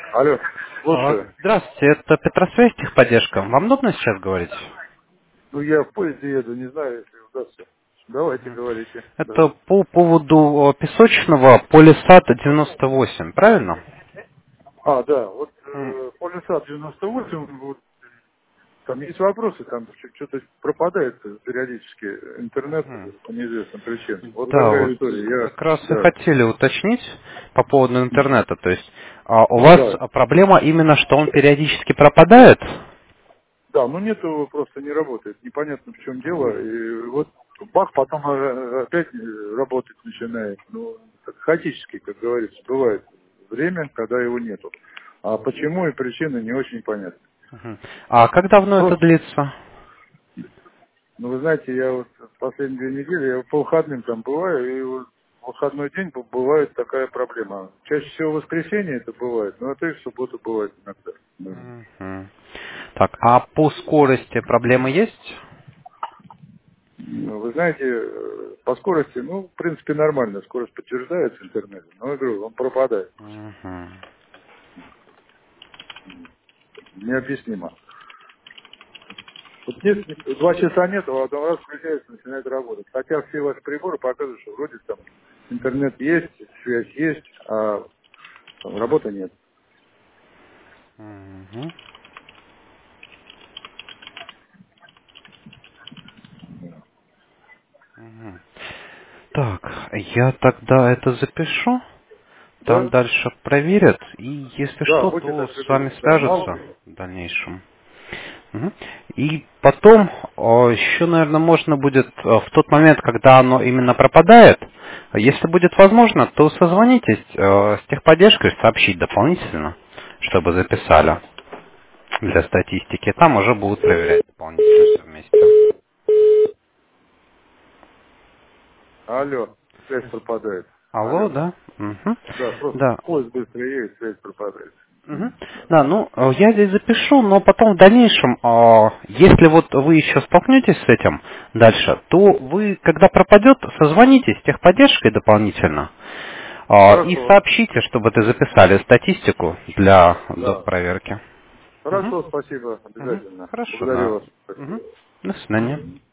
Алло, слушаю. Здравствуйте, это Петросвязь, техподдержка. Вам удобно сейчас говорить? Ну, я в поезде еду, не знаю, если удастся. Давайте, говорите. Да. Это по поводу песочного Полисад 98, правильно? А, да, вот М, Полисад 98, вот, там есть вопросы, там что-то пропадает периодически интернет мгм. по неизвестным причинам. Вот Да, такая вот история. как раз и Да, хотели уточнить по поводу Мгм. интернета. То есть у вас да, проблема именно, что он периодически пропадает? да, но нет его, просто не работает. Непонятно, в чем дело. Мгм. И вот бах, потом опять работать начинает. Ну, так хаотически, как говорится, бывает время, когда его нету. А почему и причины не очень понятны. Мгм. А как давно это Просто, длится? ну вы знаете, я вот последние 2 недели, я по выходным там бываю, и вот в выходной день бывает такая проблема. Чаще всего в воскресенье это бывает, но это и в субботу бывает иногда. Да. Мгм. Так, а по скорости проблемы есть? Ну, вы знаете, по скорости, ну, в принципе, нормально. Скорость подтверждается интернетом. Но, я говорю, он пропадает. Мгм. Необъяснимо. Вот если 2 часа нет, а один раз включается, начинает работать. Хотя все ваши приборы показывают, что вроде там интернет есть, связь есть, а там работы нет. Мгм. Мгм. Так, я тогда это запишу, там Да? дальше проверят, и если Да, что, будьте то так с вами любезны. Да, свяжутся мало ли. в дальнейшем. Мгм. И потом еще, наверное, можно будет в тот момент, когда оно именно пропадает, если будет возможно, то созвонитесь с техподдержкой, сообщить дополнительно, чтобы записали для статистики. Там уже будут проверять дополнительно все вместе. Алло, связь пропадает. Алло, Алло. да? Мгм. Да, просто Да. поезд быстро едет, связь пропадает. Мгм. Да, ну, я здесь запишу, но потом в дальнейшем, если вот вы еще столкнетесь с этим дальше, то вы, когда пропадет, созвонитесь с техподдержкой дополнительно и Хорошо. сообщите, чтобы это записали статистику для Да. доп. Проверки. Мгм. Хорошо, спасибо, Мгм. обязательно. Хорошо, Благодарю да. вас. Мгм. Спасибо. До свидания.